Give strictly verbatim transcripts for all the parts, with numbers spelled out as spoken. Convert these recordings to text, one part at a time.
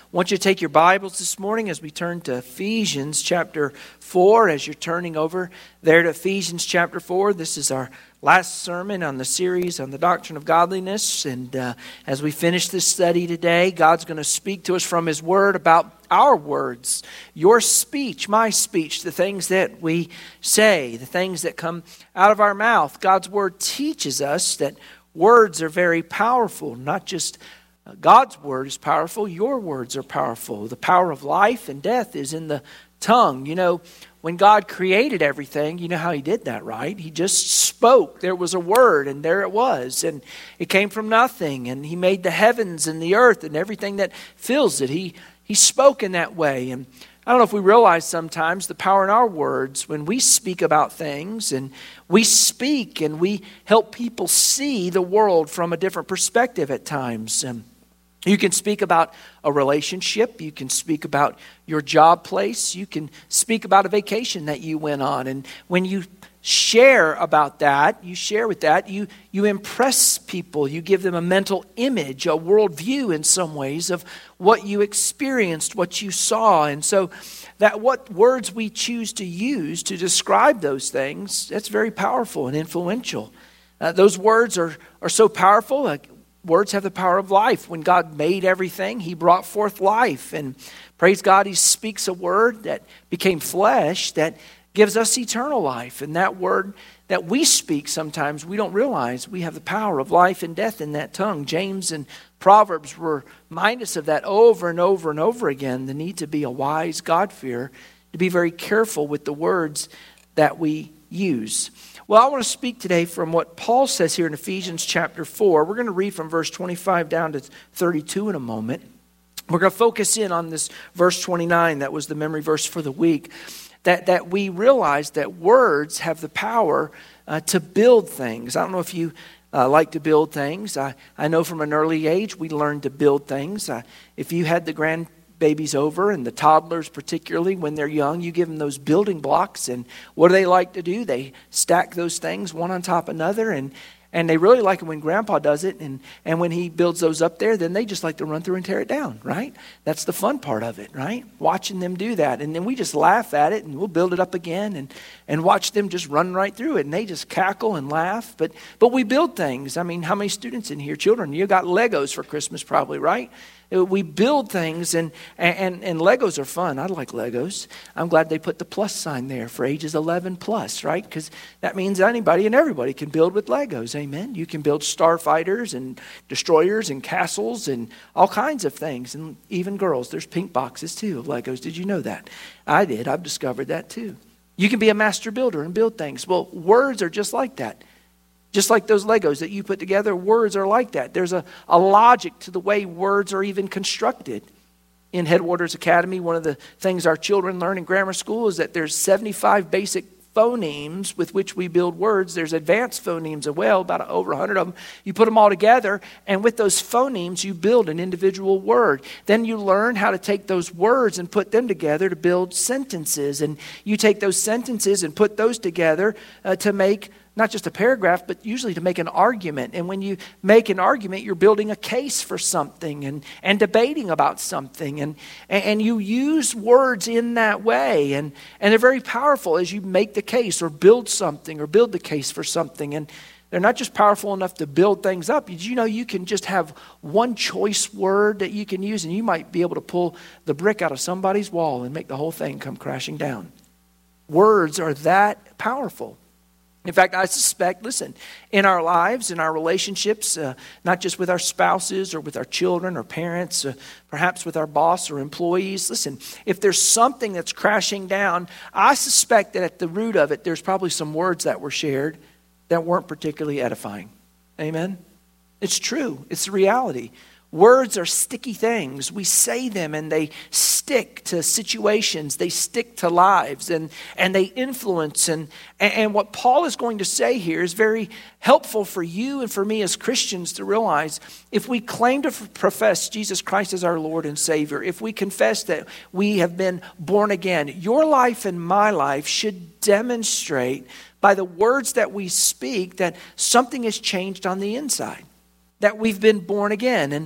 want you to take your Bibles this morning as we turn to Ephesians chapter four. As you're turning over there to Ephesians chapter four, this is our last sermon on the series on the doctrine of godliness. And uh, as we finish this study today, God's going to speak to us from His Word about our words, your speech, my speech, the things that we say, the things that come out of our mouth. God's Word teaches us that words are very powerful, not just God's word is powerful, your words are powerful. The power of life and death is in the tongue. You know, when God created everything, you know how He did that, right? He just spoke. There was a word, and there it was. And it came from nothing. And He made the heavens and the earth and everything that fills it. He, he spoke in that way. And I don't know if we realize sometimes the power in our words when we speak about things and we speak and we help people see the world from a different perspective at times. And you can speak about a relationship. You can speak about your job place. You can speak about a vacation that you went on. And when you share about that, you share with that, you, you impress people. You give them a mental image, a worldview in some ways of what you experienced, what you saw. And so that what words we choose to use to describe those things, that's very powerful and influential. Uh, those words are, are so powerful. Like, words have the power of life. When God made everything, He brought forth life. And praise God, He speaks a word that became flesh that gives us eternal life. And that word that we speak sometimes, we don't realize we have the power of life and death in that tongue. James and Proverbs remind us of that over and over and over again. The need to be a wise God-fearer, to be very careful with the words that we use. Well, I want to speak today from what Paul says here in Ephesians chapter four. We're going to read from verse twenty-five down to thirty-two in a moment. We're going to focus in on this verse twenty-nine. That was the memory verse for the week. That, that we realize that words have the power uh, to build things. I don't know if you uh, like to build things. I, I know from an early age we learned to build things. Uh, if you had the grand babies over, and the toddlers particularly, when they're young, you give them those building blocks, and what do they like to do? They stack those things one on top of another, and and they really like it when Grandpa does it, and, and when he builds those up there, then they just like to run through and tear it down, right? That's the fun part of it, right? Watching them do that, and then we just laugh at it, and we'll build it up again, and, and watch them just run right through it, and they just cackle and laugh, but but we build things. I mean, how many students in here, children, you got Legos for Christmas probably, right? We build things, and, and, and Legos are fun. I like Legos. I'm glad they put the plus sign there for ages eleven plus, right? Because that means anybody and everybody can build with Legos, amen? You can build starfighters and destroyers and castles and all kinds of things. And even girls, there's pink boxes too of Legos. Did you know that? I did. I've discovered that too. You can be a master builder and build things. Well, words are just like that. Just like those Legos that you put together, words are like that. There's a, a logic to the way words are even constructed. In Headwaters Academy, one of the things our children learn in grammar school is that there's seventy-five basic phonemes with which we build words. There's advanced phonemes as well, about over one hundred of them. You put them all together, and with those phonemes, you build an individual word. Then you learn how to take those words and put them together to build sentences. And you take those sentences and put those together uh, to make not just a paragraph, but usually to make an argument. And when you make an argument, you're building a case for something and, and debating about something. And, and you use words in that way. And, and they're very powerful as you make the case or build something or build the case for something. And they're not just powerful enough to build things up. Did you know you can just have one choice word that you can use, and you might be able to pull the brick out of somebody's wall and make the whole thing come crashing down? Words are that powerful. In fact, I suspect, listen, in our lives, in our relationships, uh, not just with our spouses or with our children or parents, uh, perhaps with our boss or employees, listen, if there's something that's crashing down, I suspect that at the root of it, there's probably some words that were shared that weren't particularly edifying. Amen? It's true. It's the reality. Words are sticky things. We say them and they stick to situations. They stick to lives and, and they influence. And, and what Paul is going to say here is very helpful for you and for me as Christians to realize if we claim to profess Jesus Christ as our Lord and Savior, if we confess that we have been born again, your life and my life should demonstrate by the words that we speak that something has changed on the inside. That we've been born again. And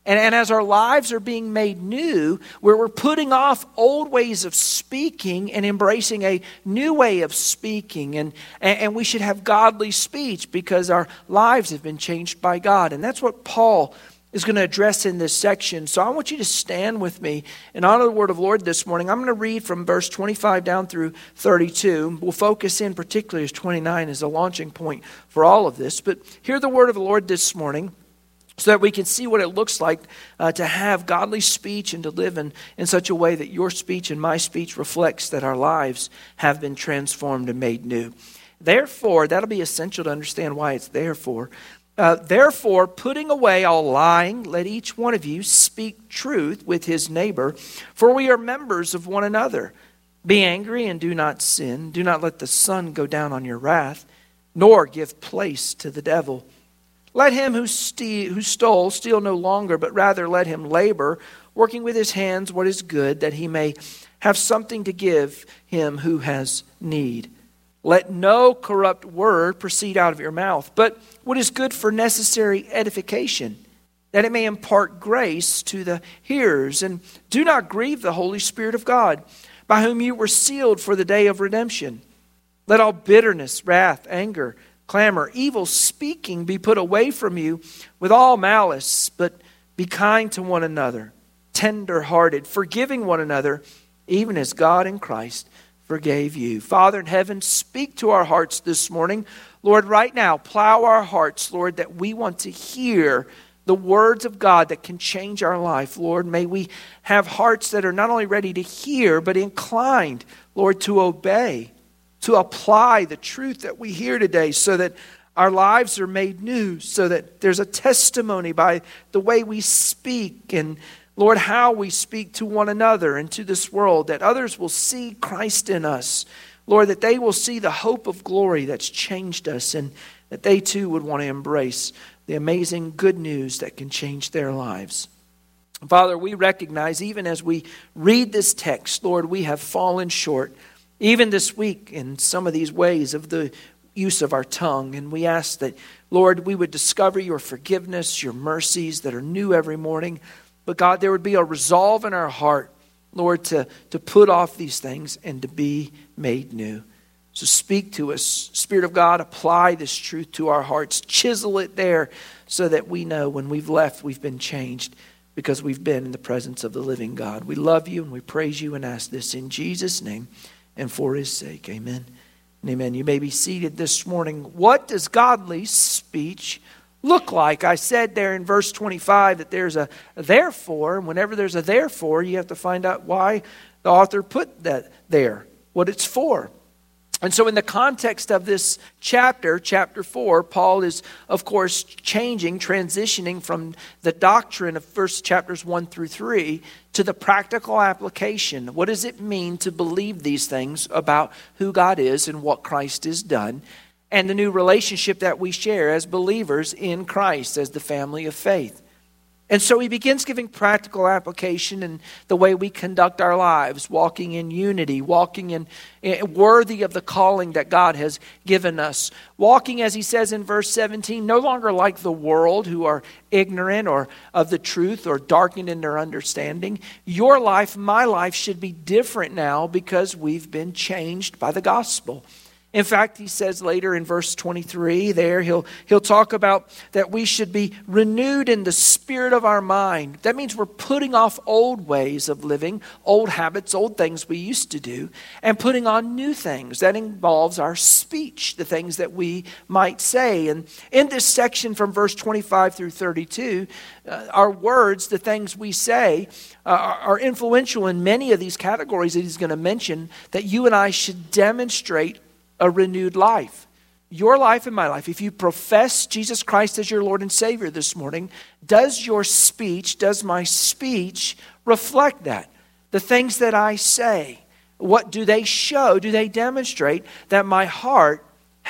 And, and as our lives are being made new, where we're putting off old ways of speaking and embracing a new way of speaking. And, and, and we should have godly speech because our lives have been changed by God. And that's what Paul is going to address in this section. So I want you to stand with me and honor the word of the Lord this morning. I'm going to read from verse twenty-five down through thirty-two. We'll focus in particularly as twenty-nine is a launching point for all of this. But hear the word of the Lord this morning so that we can see what it looks like uh, to have godly speech and to live in, in such a way that your speech and my speech reflects that our lives have been transformed and made new. Therefore, that'll be essential to understand why it's therefore. Uh, Therefore, putting away all lying, let each one of you speak truth with his neighbor, for we are members of one another. Be angry and do not sin. Do not let the sun go down on your wrath, nor give place to the devil. Let him who, ste- who stole steal no longer, but rather let him labor, working with his hands what is good, that he may have something to give him who has need. Let no corrupt word proceed out of your mouth, but what is good for necessary edification, that it may impart grace to the hearers. And do not grieve the Holy Spirit of God, by whom you were sealed for the day of redemption. Let all bitterness, wrath, anger, clamor, evil speaking be put away from you with all malice, but be kind to one another, tender-hearted, forgiving one another, even as God in Christ forgave you. Father in heaven, speak to our hearts this morning. Lord, right now, plow our hearts, Lord, that we want to hear the words of God that can change our life. Lord, may we have hearts that are not only ready to hear, but inclined, Lord, to obey, to apply the truth that we hear today so that our lives are made new, so that there's a testimony by the way we speak and Lord, how we speak to one another and to this world, that others will see Christ in us. Lord, that they will see the hope of glory that's changed us and that they too would want to embrace the amazing good news that can change their lives. Father, we recognize even as we read this text, Lord, we have fallen short, even this week in some of these ways of the use of our tongue. And we ask that, Lord, we would discover your forgiveness, your mercies that are new every morning. But God, there would be a resolve in our heart, Lord, to, to put off these things and to be made new. So speak to us. Spirit of God, apply this truth to our hearts. Chisel it there so that we know when we've left, we've been changed because we've been in the presence of the living God. We love you and we praise you and ask this in Jesus' name and for his sake. Amen and amen. You may be seated this morning. What does godly speech look like? I said there in verse twenty-five that there's a therefore, and whenever there's a therefore, you have to find out why the author put that there, what it's for. And so in the context of this chapter, chapter four, Paul is, of course, changing, transitioning from the doctrine of first chapters one through three to the practical application. What does it mean to believe these things about who God is and what Christ has done? And the new relationship that we share as believers in Christ, as the family of faith. And so he begins giving practical application in the way we conduct our lives, walking in unity, walking in, in worthy of the calling that God has given us. Walking, as he says in verse seventeen, no longer like the world who are ignorant or of the truth or darkened in their understanding. Your life, my life should be different now because we've been changed by the gospel. In fact, he says later in verse twenty-three there, he'll, he'll talk about that we should be renewed in the spirit of our mind. That means we're putting off old ways of living, old habits, old things we used to do, and putting on new things. That involves our speech, the things that we might say. And in this section from verse twenty-five through thirty-two, uh, our words, the things we say, uh, are, are influential in many of these categories that he's going to mention that you and I should demonstrate a renewed life. Your life and my life, if you profess Jesus Christ as your Lord and Savior this morning, does your speech, does my speech reflect that? The things that I say, what do they show? Do they demonstrate that my heart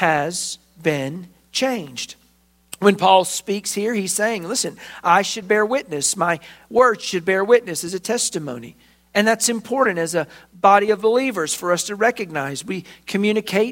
has been changed? When Paul speaks here, he's saying, listen, I should bear witness. My words should bear witness as a testimony. And that's important as a body of believers for us to recognize. We communicate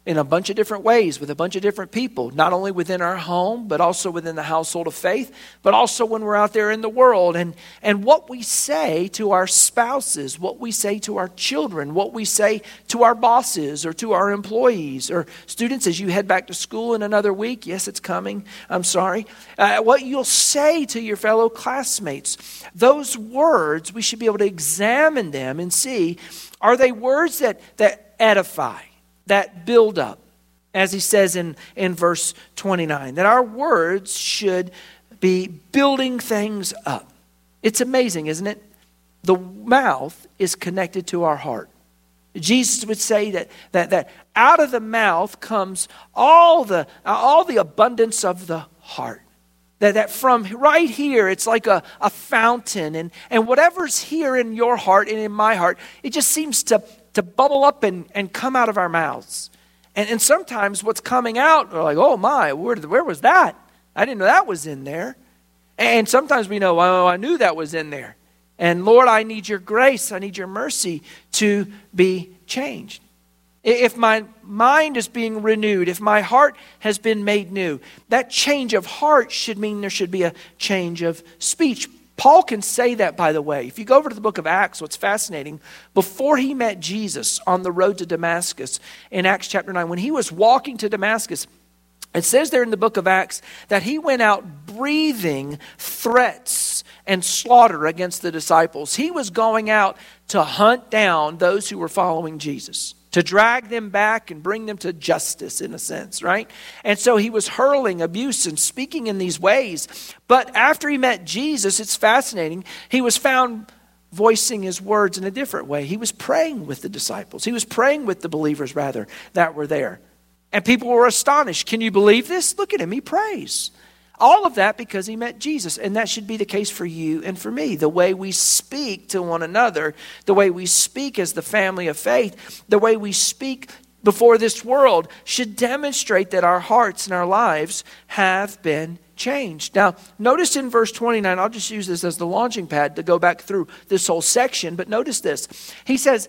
in a bunch of different ways with a bunch of different people, not only within our home, but also within the household of faith, but also when we're out there in the world. And, and what we say to our spouses, what we say to our children, what we say to our bosses or to our employees or students as you head back to school in another week. Yes, it's coming. I'm sorry. Uh, what you'll say to your fellow classmates. Those words, we should be able to examine them and see, are they words that, that edify, that build up? As he says in, in verse twenty-nine, that our words should be building things up. It's amazing, isn't it? The mouth is connected to our heart. Jesus would say that, that, that out of the mouth comes all the, all the abundance of the heart. That, that from right here, it's like a, a fountain. And, and whatever's here in your heart and in my heart, it just seems to, to bubble up and, and come out of our mouths. And, and sometimes what's coming out, we're like, oh my, where, where was that? I didn't know that was in there. And sometimes we know, oh, I knew that was in there. And Lord, I need your grace, I need your mercy to be changed. If my mind is being renewed, if my heart has been made new, that change of heart should mean there should be a change of speech. Paul can say that, by the way. If you go over to the book of Acts, what's fascinating, before he met Jesus on the road to Damascus in Acts chapter nine, when he was walking to Damascus, it says there in the book of Acts that he went out breathing threats and slaughter against the disciples. He was going out to hunt down those who were following Jesus, to drag them back and bring them to justice in a sense, right? And so he was hurling abuse and speaking in these ways. But after he met Jesus, it's fascinating, he was found voicing his words in a different way. He was praying with the disciples. He was praying with the believers, rather, that were there. And people were astonished. Can you believe this? Look at him, he prays. All of that because he met Jesus. And that should be the case for you and for me. The way we speak to one another, the way we speak as the family of faith, the way we speak before this world should demonstrate that our hearts and our lives have been changed. Now, notice in verse twenty-nine, I'll just use this as the launching pad to go back through this whole section, but notice this. He says,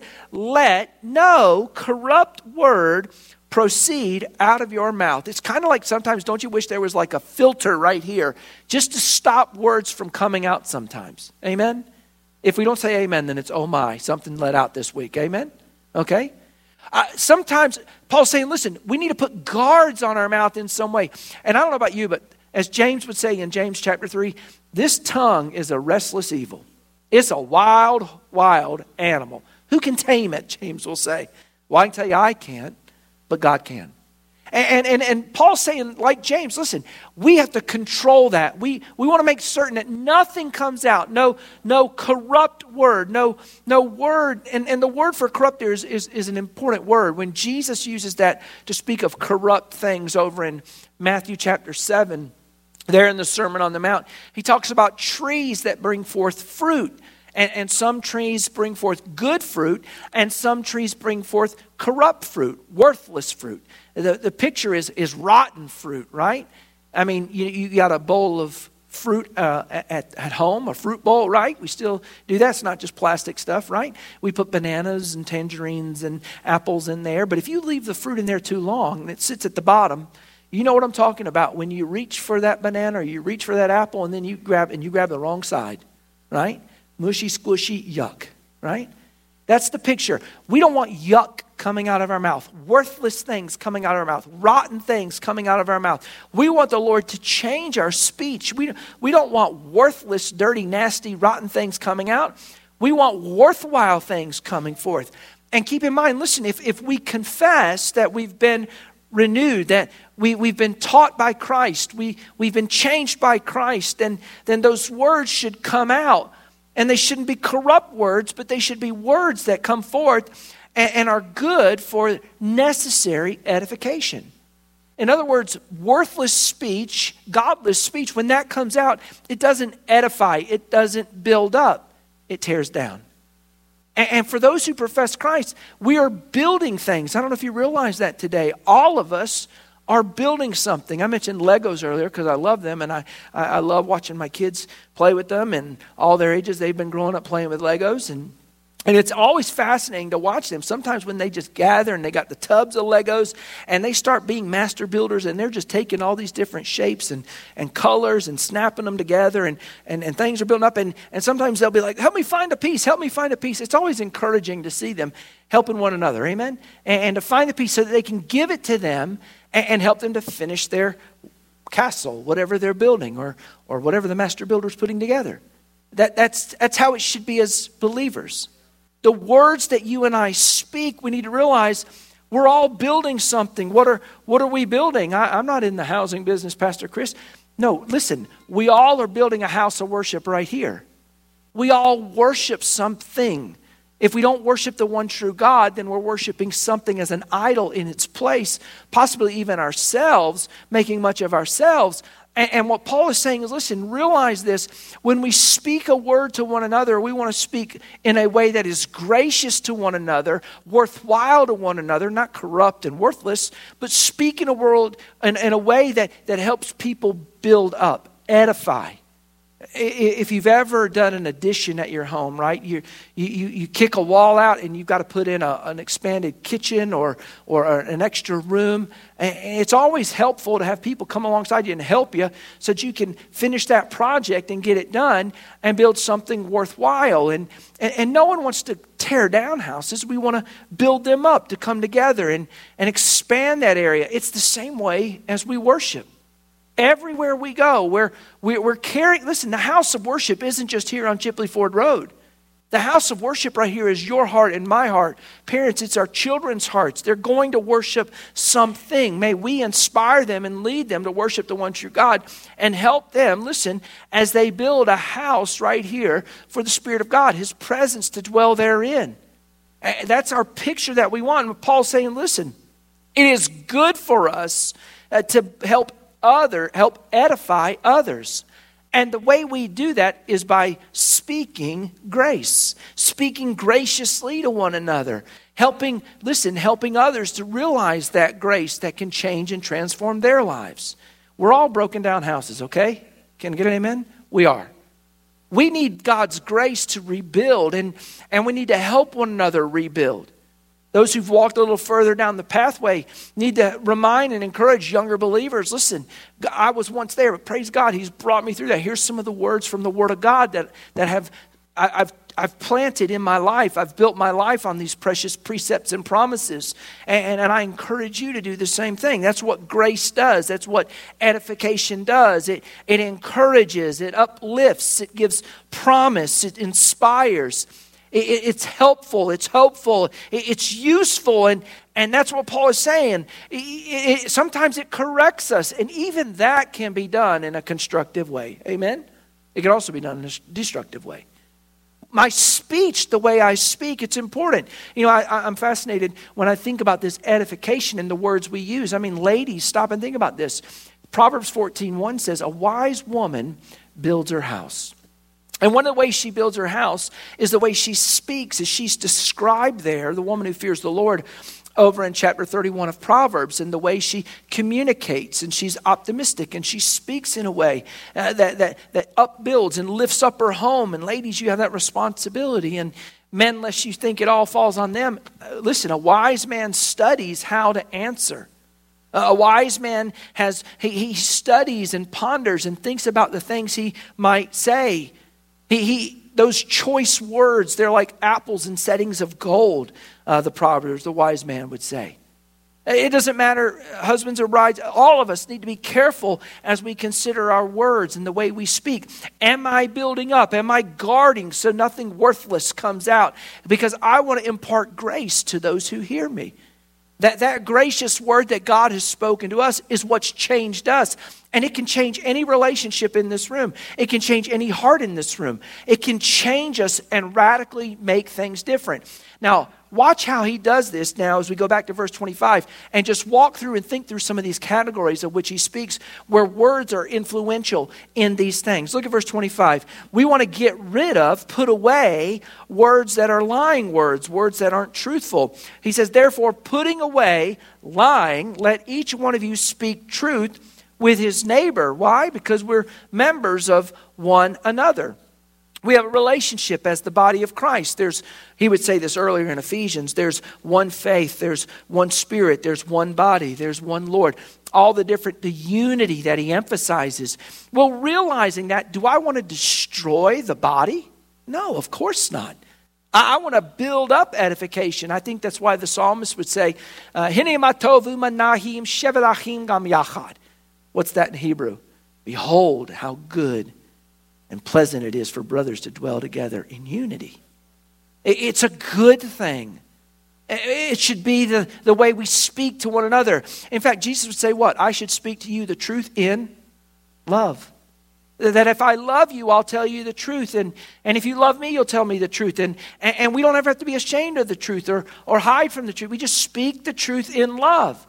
let no corrupt word proceed out of your mouth. It's kind of like sometimes, don't you wish there was like a filter right here just to stop words from coming out sometimes? Amen? If we don't say amen, then it's oh my, something let out this week. Amen? Okay? Uh, sometimes Paul's saying, listen, we need to put guards on our mouth in some way. And I don't know about you, but as James would say in James chapter three, this tongue is a restless evil. It's a wild, wild animal. Who can tame it, James will say. Well, I can tell you I can't. But God can. And, and, and Paul's saying, like James, listen, we have to control that. We, we want to make certain that nothing comes out. No, no corrupt word. No, no word. And, and the word for corrupt there is, is, is an important word. When Jesus uses that to speak of corrupt things over in Matthew chapter seven, there in the Sermon on the Mount, he talks about trees that bring forth fruit. And, and some trees bring forth good fruit, and some trees bring forth corrupt fruit, worthless fruit. The, the picture is, is rotten fruit, right? I mean, you, you got a bowl of fruit uh, at, at home, a fruit bowl, right? We still do that. It's not just plastic stuff, right? We put bananas and tangerines and apples in there. But if you leave the fruit in there too long and it sits at the bottom, you know what I'm talking about. When you reach for that banana or you reach for that apple and then you grab and you grab the wrong side, right? Mushy, squishy, yuck, right? That's the picture. We don't want yuck coming out of our mouth, worthless things coming out of our mouth, rotten things coming out of our mouth. We want the Lord to change our speech. We, we don't want worthless, dirty, nasty, rotten things coming out. We want worthwhile things coming forth. And keep in mind, listen, if, if we confess that we've been renewed, that we, we've been taught by Christ, we, we've been changed by Christ, then, then those words should come out. And they shouldn't be corrupt words, but they should be words that come forth and, and are good for necessary edification. In other words, worthless speech, godless speech, when that comes out, it doesn't edify, it doesn't build up, it tears down. And, and for those who profess Christ, we are building things. I don't know if you realize that today. All of us are building something. I mentioned Legos earlier because I love them, and I, I, I love watching my kids play with them, and all their ages, they've been growing up playing with Legos. And And it's always fascinating to watch them. Sometimes when they just gather and they got the tubs of Legos and they start being master builders and they're just taking all these different shapes and, and colors and snapping them together and, and, and things are building up. And, and sometimes they'll be like, help me find a piece, help me find a piece. It's always encouraging to see them helping one another, amen? And, and to find the piece so that they can give it to them and, and help them to finish their castle, whatever they're building or, or whatever the master builder's putting together. That, that's, that's how it should be as believers. The words that you and I speak, we need to realize we're all building something. What are what are we building? I, I'm not in the housing business, Pastor Chris. No, listen, we all are building a house of worship right here. We all worship something. If we don't worship the one true God, then we're worshiping something as an idol in its place, possibly even ourselves, making much of ourselves. And, and what Paul is saying is, listen, realize this. When we speak a word to one another, we want to speak in a way that is gracious to one another, worthwhile to one another, not corrupt and worthless, but speak in a world in, in a way that, that helps people build up, edify. If you've ever done an addition at your home, right, you you you kick a wall out and you've got to put in a, an expanded kitchen or or an extra room. And it's always helpful to have people come alongside you and help you so that you can finish that project and get it done and build something worthwhile. And and, and no one wants to tear down houses. We want to build them up, to come together and, and expand that area. It's the same way as we worship. Everywhere we go, we're, we're carrying, listen, the house of worship isn't just here on Chipley Ford Road. The house of worship right here is your heart and my heart. Parents, it's our children's hearts. They're going to worship something. May we inspire them and lead them to worship the one true God and help them, listen, as they build a house right here for the Spirit of God, His presence to dwell therein. That's our picture that we want. And Paul's saying, listen, it is good for us uh, to help Other, help edify others. And the way we do that is by speaking grace, speaking graciously to one another, helping, listen, helping others to realize that grace that can change and transform their lives. We're all broken down houses, okay? Can I get an amen? We are. We need God's grace to rebuild, and, and we need to help one another rebuild. Those who've walked a little further down the pathway need to remind and encourage younger believers. Listen, I was once there, but praise God, He's brought me through that. Here's some of the words from the Word of God that, that have I, I've I've planted in my life. I've built my life on these precious precepts and promises. And, and I encourage you to do the same thing. That's what grace does. That's what edification does. It, it encourages, it uplifts, it gives promise, it inspires. It's helpful, it's hopeful, it's useful, and, and that's what Paul is saying. It, it, sometimes it corrects us, and even that can be done in a constructive way. Amen? It can also be done in a destructive way. My speech, the way I speak, it's important. You know, I, I'm fascinated when I think about this edification and the words we use. I mean, ladies, stop and think about this. Proverbs fourteen one says, a wise woman builds her house. And one of the ways she builds her house is the way she speaks, as she's described there, the woman who fears the Lord, over in chapter thirty-one of Proverbs, and the way she communicates, and she's optimistic, and she speaks in a way uh, that, that, that upbuilds and lifts up her home. And ladies, you have that responsibility. And men, lest you think it all falls on them, uh, listen, a wise man studies how to answer. Uh, a wise man has, he, he studies and ponders and thinks about the things he might say. He, he, those choice words, they're like apples in settings of gold, uh, the Proverbs, the wise man would say. It doesn't matter, husbands or brides, all of us need to be careful as we consider our words and the way we speak. Am I building up? Am I guarding so nothing worthless comes out? Because I want to impart grace to those who hear me. That, that gracious word that God has spoken to us is what's changed us. And it can change any relationship in this room. It can change any heart in this room. It can change us and radically make things different. Now, watch how he does this now as we go back to verse twenty-five and just walk through and think through some of these categories of which he speaks where words are influential in these things. Look at verse twenty-five. We want to get rid of, put away words that are lying words, words that aren't truthful. He says, therefore, putting away lying, let each one of you speak truth with his neighbor. Why? Because we're members of one another. We have a relationship as the body of Christ. There's, he would say this earlier in Ephesians, there's one faith, there's one spirit, there's one body, there's one Lord. All the different, the unity that he emphasizes. Well, realizing that, do I want to destroy the body? No, of course not. I, I want to build up edification. I think that's why the psalmist would say, Hine matovu manahim shevelachim gam yachad. What's that in Hebrew? Behold how good and pleasant it is for brothers to dwell together in unity. It's a good thing. It should be the, the way we speak to one another. In fact, Jesus would say what? I should speak to you the truth in love. That if I love you, I'll tell you the truth. And, and if you love me, you'll tell me the truth. And, and, and we don't ever have to be ashamed of the truth or, or hide from the truth. We just speak the truth in love.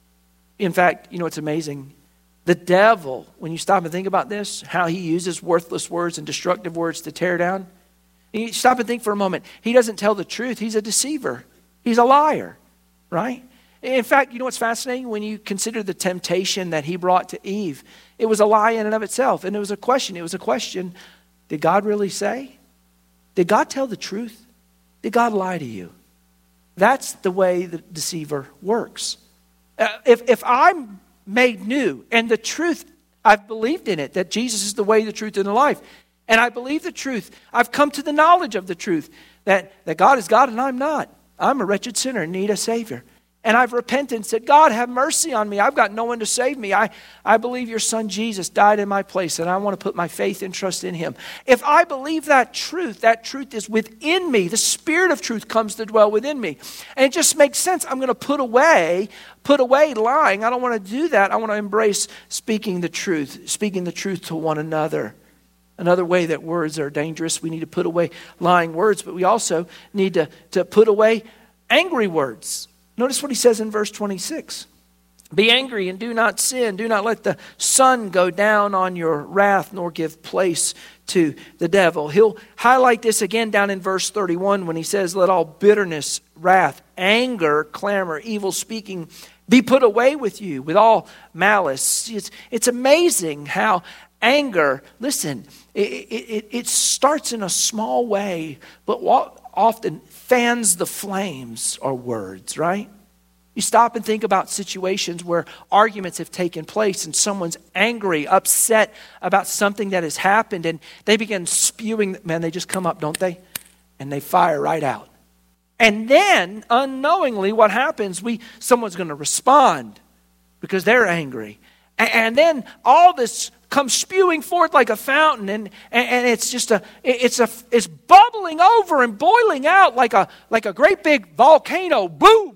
In fact, you know, it's amazing. The devil, when you stop and think about this, how he uses worthless words and destructive words to tear down. You stop and think for a moment. He doesn't tell the truth. He's a deceiver. He's a liar, right? In fact, you know what's fascinating? When you consider the temptation that he brought to Eve, it was a lie in and of itself. And it was a question. It was a question. Did God really say? Did God tell the truth? Did God lie to you? That's the way the deceiver works. Uh, if, if I'm made new, and the truth, I've believed in it, that Jesus is the way, the truth, and the life. And I believe the truth. I've come to the knowledge of the truth, that, that God is God and I'm not. I'm a wretched sinner in need of a Savior. And I've repented and said, God, have mercy on me. I've got no one to save me. I, I believe your son Jesus died in my place, and I want to put my faith and trust in him. If I believe that truth, that truth is within me. The Spirit of truth comes to dwell within me. And it just makes sense. I'm going to put away, put away lying. I don't want to do that. I want to embrace speaking the truth, speaking the truth to one another. Another way that words are dangerous, we need to put away lying words, but we also need to, to put away angry words. Notice what he says in verse twenty-six. Be angry and do not sin. Do not let the sun go down on your wrath, nor give place to the devil. He'll highlight this again down in verse thirty-one when he says, let all bitterness, wrath, anger, clamor, evil speaking be put away with you, with all malice. It's, it's amazing how anger, listen, it, it, it starts in a small way, but what often fans the flames are words, right? You stop and think about situations where arguments have taken place and someone's angry, upset about something that has happened, and they begin spewing, man, they just come up, don't they? And they fire right out. And then, unknowingly, what happens, we someone's going to respond because they're angry. And, and then all this comes spewing forth like a fountain, and, and, and it's just a it's a it's bubbling over and boiling out like a like a great big volcano. Boom!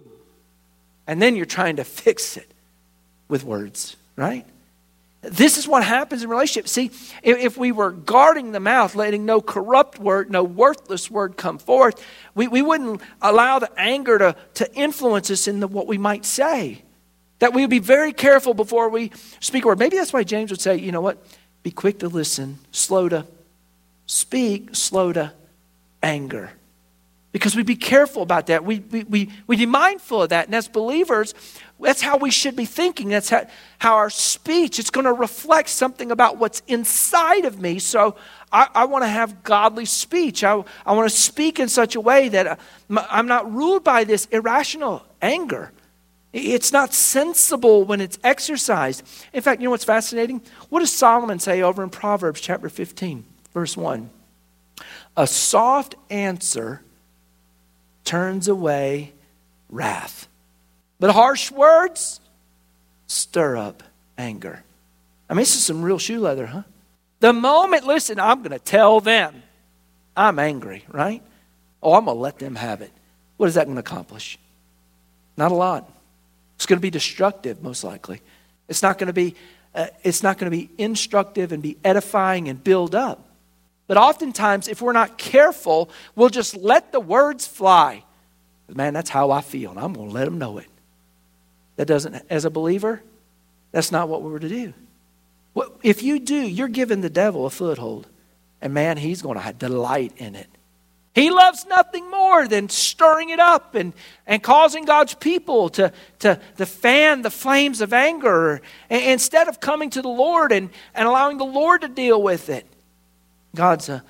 And then you're trying to fix it with words, right? This is what happens in relationships. See, if, if we were guarding the mouth, letting no corrupt word, no worthless word come forth, we, we wouldn't allow the anger to, to influence us in the, what we might say. That we would be very careful before we speak a word. Maybe that's why James would say, you know what? Be quick to listen, slow to speak, slow to anger. Because we'd be careful about that. We, we, we, we'd be mindful of that. And as believers, that's how we should be thinking. That's how, how our speech, it's going to reflect something about what's inside of me. So I, I want to have godly speech. I, I want to speak in such a way that I'm not ruled by this irrational anger. It's not sensible when it's exercised. In fact, you know what's fascinating? What does Solomon say over in Proverbs chapter fifteen, verse one? A soft answer turns away wrath, but harsh words stir up anger. I mean, this is some real shoe leather, huh? The moment, listen, I'm going to tell them I'm angry, right? Oh, I'm going to let them have it. What is that going to accomplish? Not a lot. It's going to be destructive, most likely. It's not going to be. Uh, it's not going to be instructive and be edifying and build up. But oftentimes, if we're not careful, we'll just let the words fly. Man, that's how I feel, and I'm going to let them know it. That doesn't, as a believer, that's not what we were to do. If you do, you're giving the devil a foothold. And man, he's going to delight in it. He loves nothing more than stirring it up and, and causing God's people to, to, to fan the flames of anger. And instead of coming to the Lord and, and allowing the Lord to deal with it. God's a,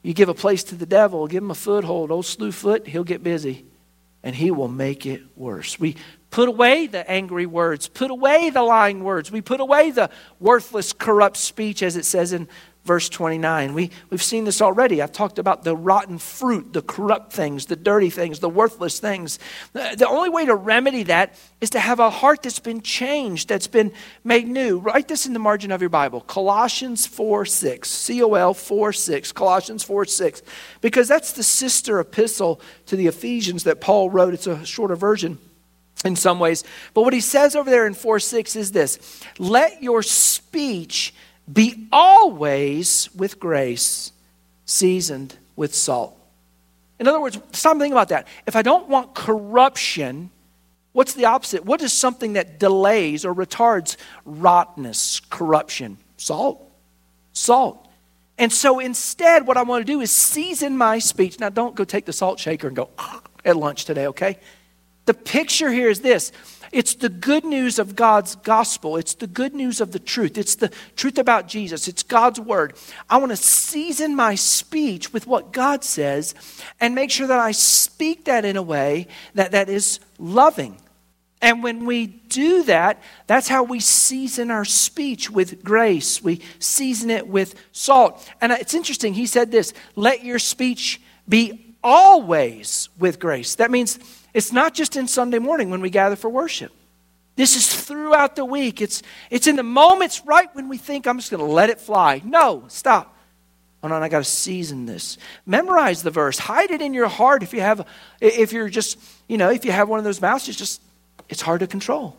You give a place to the devil, give him a foothold, old Slewfoot, he'll get busy. And he will make it worse. We put away the angry words, put away the lying words. We put away the worthless, corrupt speech, as it says in verse twenty-nine. We, we've seen this already. I've talked about the rotten fruit, the corrupt things, the dirty things, the worthless things. The, the only way to remedy that is to have a heart that's been changed, that's been made new. Write this in the margin of your Bible. Colossians four six. C O L four six. Colossians four six. Because that's the sister epistle to the Ephesians that Paul wrote. It's a shorter version in some ways. But what he says over there in four six is this. Let your speech be always with grace, seasoned with salt. In other words, stop and think about that. If I don't want corruption, what's the opposite? What is something that delays or retards rottenness, corruption? Salt. Salt. And so instead, what I want to do is season my speech. Now, don't go take the salt shaker and go at lunch today, okay? The picture here is this. It's the good news of God's gospel. It's the good news of the truth. It's the truth about Jesus. It's God's word. I want to season my speech with what God says and make sure that I speak that in a way that, that is loving. And when we do that, that's how we season our speech with grace. We season it with salt. And it's interesting. He said this, let your speech be always with grace. That means it's not just in Sunday morning when we gather for worship. This is throughout the week. It's, it's in the moments right when we think I'm just going to let it fly. No, stop. Oh no, I got to season this. Memorize the verse. Hide it in your heart if you have, if you're just, you know, if you have one of those mouths, it's just, it's hard to control.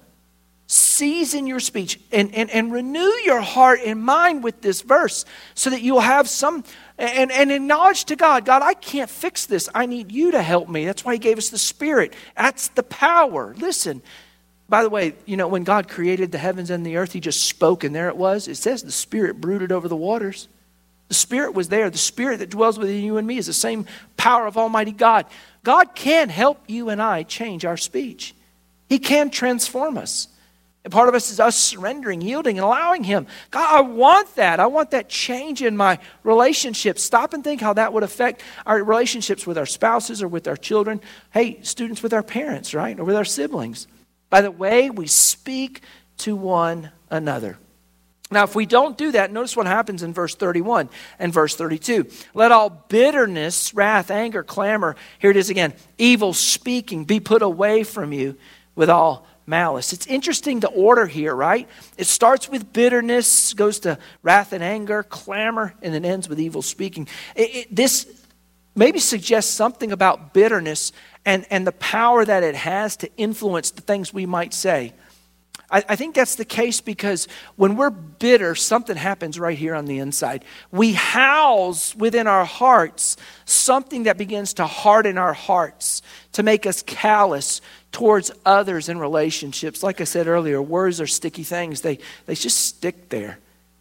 Season your speech and, and, and renew your heart and mind with this verse so that you'll have some, and, and acknowledge to God, God, I can't fix this. I need you to help me. That's why he gave us the Spirit. That's the power. Listen, by the way, you know, when God created the heavens and the earth, he just spoke and there it was. It says the Spirit brooded over the waters. The Spirit was there. The Spirit that dwells within you and me is the same power of Almighty God. God can help you and I change our speech. He can transform us. And part of us is us surrendering, yielding, and allowing him. God, I want that. I want that change in my relationships. Stop and think how that would affect our relationships with our spouses or with our children. Hey, students with our parents, right? Or with our siblings. By the way we speak to one another. Now, if we don't do that, notice what happens in verse thirty-one and verse thirty-two. Let all bitterness, wrath, anger, clamor, here it is again, evil speaking be put away from you with all malice. It's interesting the order here, right? It starts with bitterness, goes to wrath and anger, clamor, and then ends with evil speaking. It, it, this maybe suggests something about bitterness and, and the power that it has to influence the things we might say. I, I think that's the case because when we're bitter, something happens right here on the inside. We house within our hearts something that begins to harden our hearts, to make us callous towards others in relationships. Like I said earlier, words are sticky things. They, they just stick there.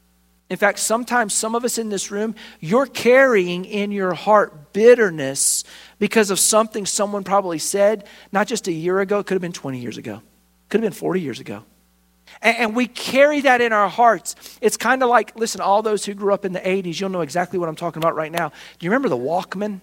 In fact, sometimes some of us in this room, you're carrying in your heart bitterness because of something someone probably said, not just a year ago, it could have been twenty years ago. Could have been forty years ago. And, and we carry that in our hearts. It's kind of like, listen, all those who grew up in the eighties, you'll know exactly what I'm talking about right now. Do you remember the Walkman?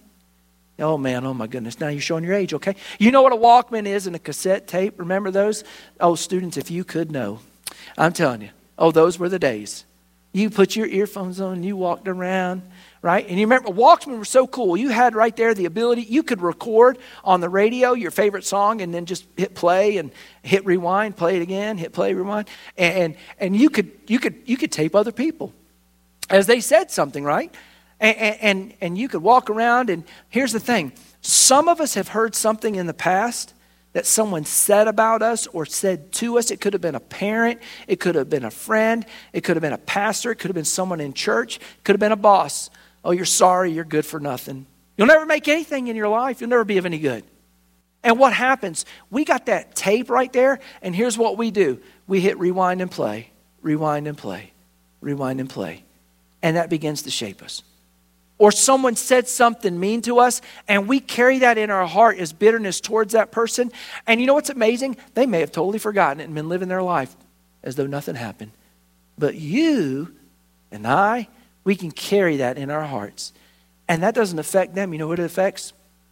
Oh man, oh my goodness. Now you're showing your age, okay? You know what a Walkman is and a cassette tape? Remember those? Oh, students, if you could know. I'm telling you. Oh, those were the days. You put your earphones on and you walked around, right? And you remember, Walkman were so cool. You had right there the ability, you could record on the radio your favorite song and then just hit play and hit rewind, play it again, hit play, rewind. And and you could you could you could tape other people as they said something, right? And, and, and you could walk around, and here's the thing. Some of us have heard something in the past that someone said about us or said to us. It could have been a parent. It could have been a friend. It could have been a pastor. It could have been someone in church. It could have been a boss. Oh, you're sorry. You're good for nothing. You'll never make anything in your life. You'll never be of any good. And what happens? We got that tape right there, and here's what we do. We hit rewind and play, rewind and play, rewind and play. And that begins to shape us. Or someone said something mean to us, and we carry that in our heart as bitterness towards that person. And you know what's amazing? They may have totally forgotten it and been living their life as though nothing happened. But you and I, we can carry that in our hearts. And that doesn't affect them. You know what it affects?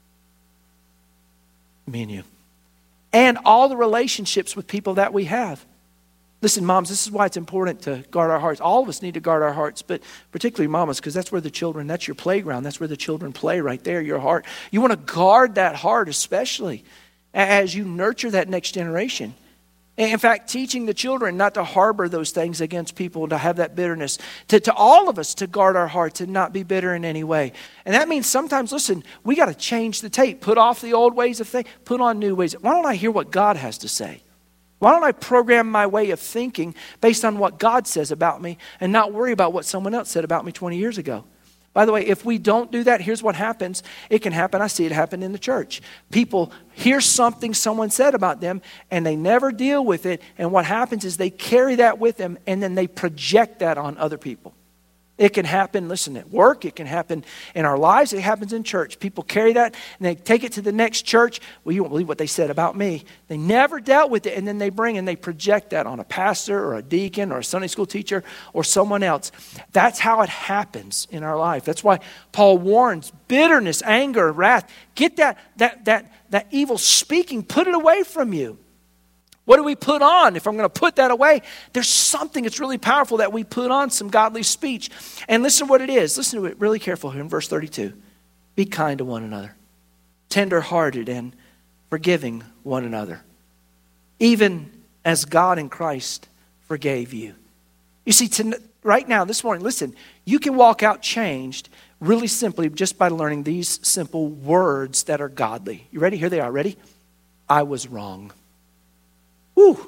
Me and you. And all the relationships with people that we have. Listen, moms, this is why it's important to guard our hearts. All of us need to guard our hearts, but particularly mamas, because that's where the children, that's your playground. That's where the children play right there, your heart. You want to guard that heart especially as you nurture that next generation. In fact, teaching the children not to harbor those things against people, to have that bitterness, to, to all of us to guard our hearts and not be bitter in any way. And that means sometimes, listen, we got to change the tape, put off the old ways of thinking, put on new ways. Why don't I hear what God has to say? Why don't I program my way of thinking based on what God says about me and not worry about what someone else said about me twenty years ago? By the way, if we don't do that, here's what happens. It can happen. I see it happen in the church. People hear something someone said about them and they never deal with it. And what happens is they carry that with them and then they project that on other people. It can happen, listen, at work. It can happen in our lives. It happens in church. People carry that and they take it to the next church. Well, you won't believe what they said about me. They never dealt with it, and then they bring and they project that on a pastor or a deacon or a Sunday school teacher or someone else. That's how it happens in our life. That's why Paul warns bitterness, anger, wrath. Get that, that, that, that evil speaking, put it away from you. What do we put on? If I'm going to put that away, there's something that's really powerful that we put on, some godly speech. And listen to what it is. Listen to it really careful here in verse thirty-two. Be kind to one another, tender-hearted and forgiving one another, even as God in Christ forgave you. You see, to, right now, this morning, listen, you can walk out changed really simply just by learning these simple words that are godly. You ready? Here they are. Ready? I was wrong. Woo!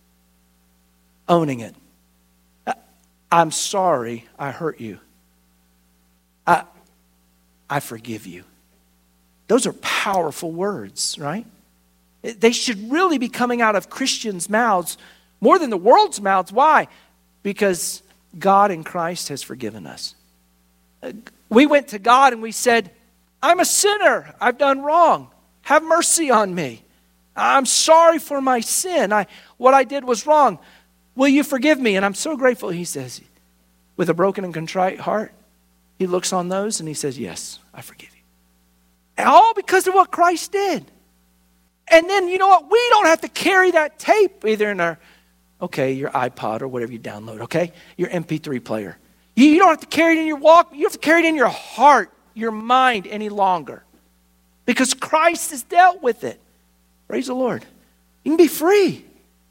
Owning it. I'm sorry I hurt you. I, I forgive you. Those are powerful words, right? They should really be coming out of Christians' mouths more than the world's mouths. Why? Because God in Christ has forgiven us. We went to God and we said, I'm a sinner. I've done wrong. Have mercy on me. I'm sorry for my sin. I, what I did was wrong. Will you forgive me? And I'm so grateful, he says, with a broken and contrite heart, he looks on those and he says, yes, I forgive you. And all because of what Christ did. And then, you know what? We don't have to carry that tape either in our, okay, your iPod or whatever you download, okay? Your M P three player. You, you don't have to carry it in your walk. You have to carry it in your heart, your mind any longer. Because Christ has dealt with it. Praise the Lord. You can be free.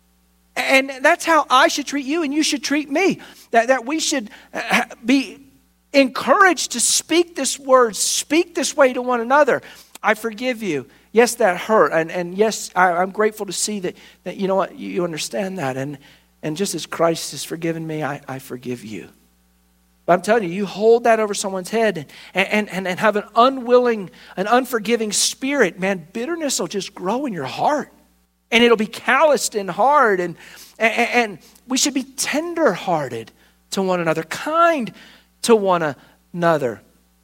And that's how I should treat you and you should treat me. That, that we should be encouraged to speak this word, speak this way to one another. I forgive you. Yes, that hurt. And, and yes, I, I'm grateful to see that, that you know what, you, you understand that. And, and just as Christ has forgiven me, I, I forgive you. But I'm telling you, you hold that over someone's head and, and, and have an unwilling, an unforgiving spirit, man, bitterness will just grow in your heart. And it'll be calloused and hard. And, and, and we should be tender-hearted to one another, kind to one another.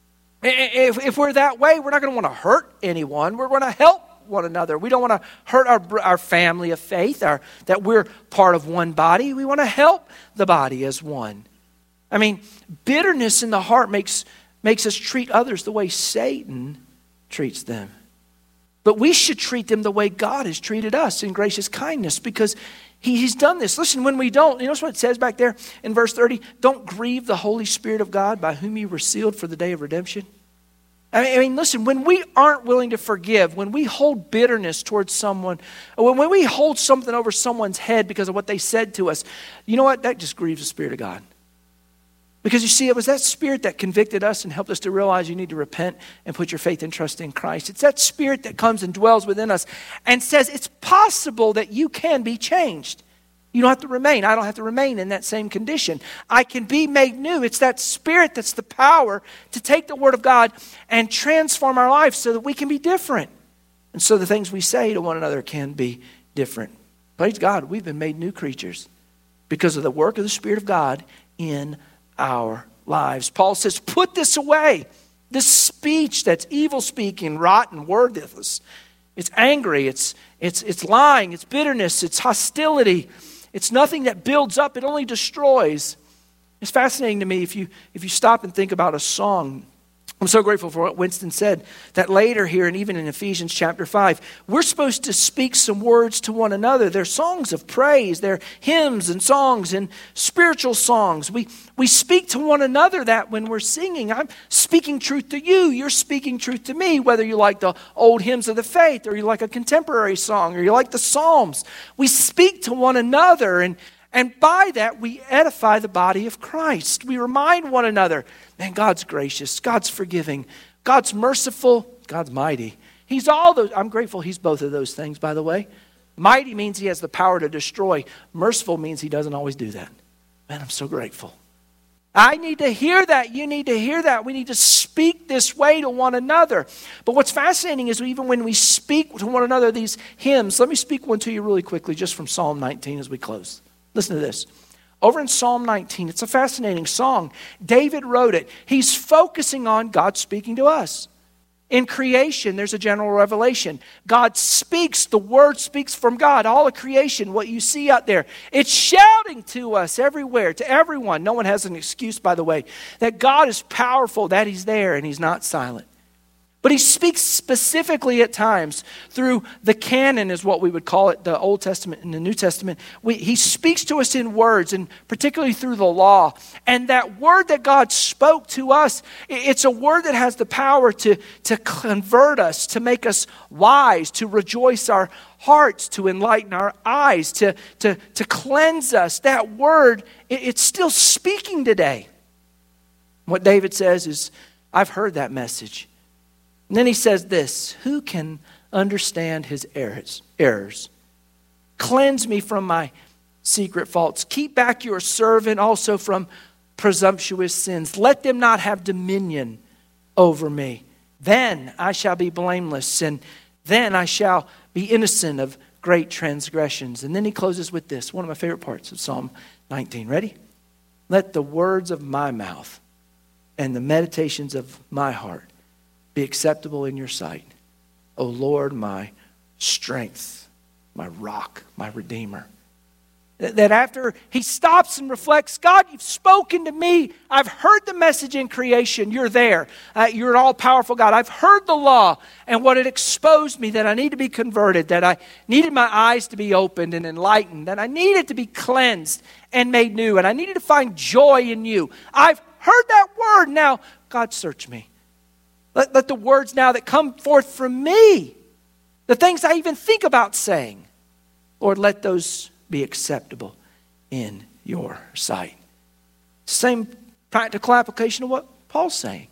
If, if we're that way, we're not going to want to hurt anyone. We're going to help one another. We don't want to hurt our, our family of faith, our, that we're part of one body. We want to help the body as one. I mean, bitterness in the heart makes, makes us treat others the way Satan treats them. But we should treat them the way God has treated us in gracious kindness because he, he's done this. Listen, when we don't, you know what it says back there in verse thirty? Don't grieve the Holy Spirit of God by whom you were sealed for the day of redemption. I mean, I mean, listen, when we aren't willing to forgive, when we hold bitterness towards someone, when, when we hold something over someone's head because of what they said to us, you know what? That just grieves the Spirit of God. Because you see, it was that Spirit that convicted us and helped us to realize you need to repent and put your faith and trust in Christ. It's that Spirit that comes and dwells within us and says it's possible that you can be changed. You don't have to remain. I don't have to remain in that same condition. I can be made new. It's that Spirit that's the power to take the Word of God and transform our lives so that we can be different. And so the things we say to one another can be different. Praise God, we've been made new creatures because of the work of the Spirit of God in our lives. Paul says, put this away. This speech that's evil speaking, rotten, worthless. It's angry, it's, it's, it's lying, it's bitterness, it's hostility. It's nothing that builds up, it only destroys. It's fascinating to me if you, if you stop and think about a song I'm so grateful for what Winston said, that later here and even in Ephesians chapter five, we're supposed to speak some words to one another. They're songs of praise. They're hymns and songs and spiritual songs. We, we speak to one another that when we're singing, I'm speaking truth to you. You're speaking truth to me, whether you like the old hymns of the faith or you like a contemporary song or you like the Psalms. We speak to one another, and And by that, we edify the body of Christ. We remind one another, man, God's gracious, God's forgiving, God's merciful, God's mighty. He's all those. I'm grateful he's both of those things, by the way. Mighty means he has the power to destroy. Merciful means he doesn't always do that. Man, I'm so grateful. I need to hear that. You need to hear that. We need to speak this way to one another. But what's fascinating is even when we speak to one another, these hymns, let me speak one to you really quickly just from Psalm nineteen as we close. Listen to this. Over in Psalm nineteen, it's a fascinating song. David wrote it. He's focusing on God speaking to us. In creation, there's a general revelation. God speaks. The word speaks from God. All of creation, what you see out there, it's shouting to us everywhere, to everyone. No one has an excuse, by the way, that God is powerful, that he's there, and he's not silent. But he speaks specifically at times through the canon, is what we would call it, the Old Testament and the New Testament. We, he speaks to us in words, and particularly through the law. And that word that God spoke to us, it's a word that has the power to, to convert us, to make us wise, to rejoice our hearts, to enlighten our eyes, to, to, to cleanse us. That word, it, it's still speaking today. What David says is, I've heard that message. And then he says this, who can understand his errors? errors? Cleanse me from my secret faults. Keep back your servant also from presumptuous sins. Let them not have dominion over me. Then I shall be blameless, and then I shall be innocent of great transgressions. And then he closes with this, one of my favorite parts of Psalm nineteen. Ready? Let the words of my mouth and the meditations of my heart be acceptable in your sight, O Lord, my strength, my rock, my redeemer. That after he stops and reflects, God, you've spoken to me. I've heard the message in creation. You're there. Uh, you're an all-powerful God. I've heard the law and what it exposed me, that I need to be converted, that I needed my eyes to be opened and enlightened, that I needed to be cleansed and made new, and I needed to find joy in you. I've heard that word. Now, God, search me. Let, let the words now that come forth from me, the things I even think about saying, Lord, let those be acceptable in your sight. Same practical application of what Paul's saying.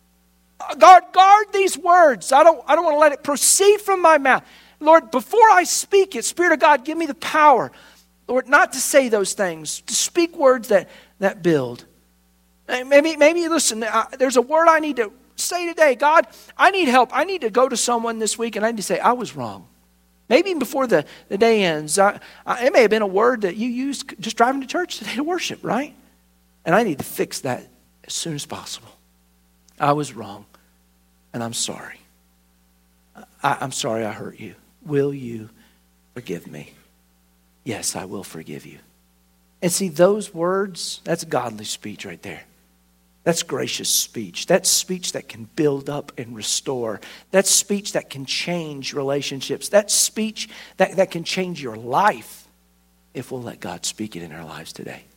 God, guard these words. I don't, I don't want to let it proceed from my mouth. Lord, before I speak it, Spirit of God, give me the power, Lord, not to say those things, to speak words that, that build. Maybe, maybe listen, uh, there's a word I need to say today. God, I need help. I need to go to someone this week and I need to say, I was wrong. Maybe even before the, the day ends, I, I, it may have been a word that you used just driving to church today to worship, right? And I need to fix that as soon as possible. I was wrong, and I'm sorry. I, I'm sorry I hurt you. Will you forgive me? Yes, I will forgive you. And see, those words, that's godly speech right there. That's gracious speech. That's speech that can build up and restore. That's speech that can change relationships. That's speech that, that can change your life if we'll let God speak it in our lives today.